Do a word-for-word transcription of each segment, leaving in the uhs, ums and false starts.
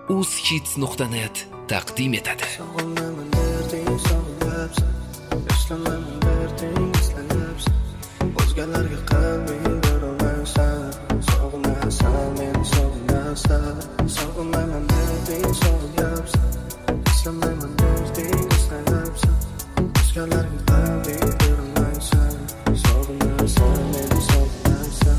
uzhits nuqta net taqdim etadi. Sog'inmayman derding, sog'inyapsan. Eslamayman derding, eslayapsan. O'zgalarga qalbing berolmaysan. Sog'inasan, meni sog'inasan. Sog'inmayman derding, sog'inyapsan. Eslamayman derding, eslayapsan. O'zgalarga qalbing berolmaysan. Sog'inasan, meni sog'inasan.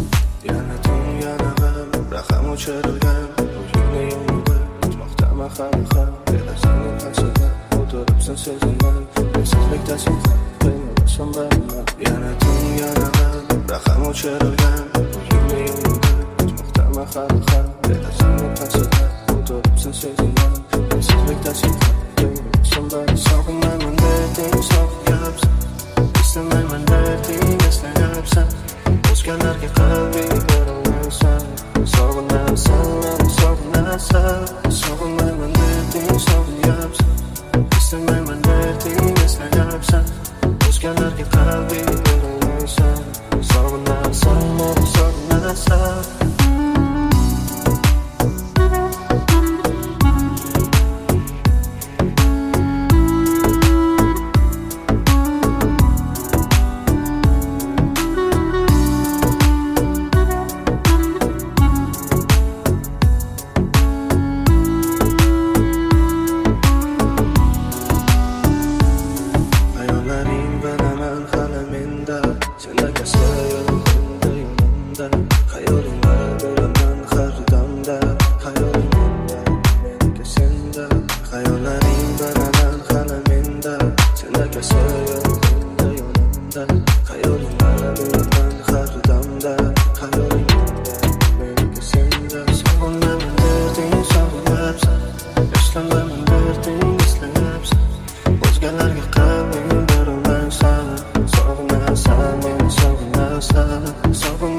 Yana tun, yana g'am, raqam o'chirilgan. Uyingni yonida o'tmoqdaman hali ham. Derazaning qarshisida o'tiribsan sezaman. Sensizlikdasan ham, qiynalasan bariman. Yana tun, yana g'am, raqam o'chirilgan. Uyingni yonida o'tmoqdaman hali ham. Derazaning qarshisida o'tiribsan sezaman. Sensizlikdasan ham, qiynalasan bariman. Sog'inmayman derding, sog'inyapsan. Eslamayman derding, eslayapsan. O'zgalarga qalbing berolmaysan. Sog'inasan, meni sog'inasan. Sog'inmayman derding, sog'inyapsan. Eslamayman derding, eslayapsan. O'zgalarga qalbing berolmaysan. Sog'inasan, meni sog'inasan. Sog'inasan, meni sog'inasan. Sog'inasan,